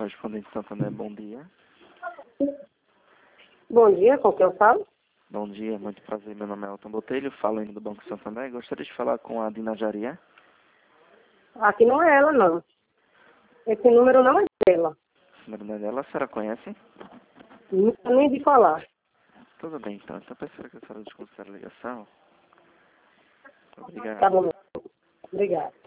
Correspondente Santander, bom dia. Bom dia, com quem eu falo? Bom dia, muito prazer, meu nome é Elton Botelho, falo indo do Banco Santander. Gostaria de falar com a Dina Jaria. Aqui não é ela, não. Esse número não é dela. O número dela, a senhora conhece? Nunca nem de falar. Tudo bem, então. Então, peço que a senhora desconsidere a ligação. Obrigado. Tá bom. Obrigada.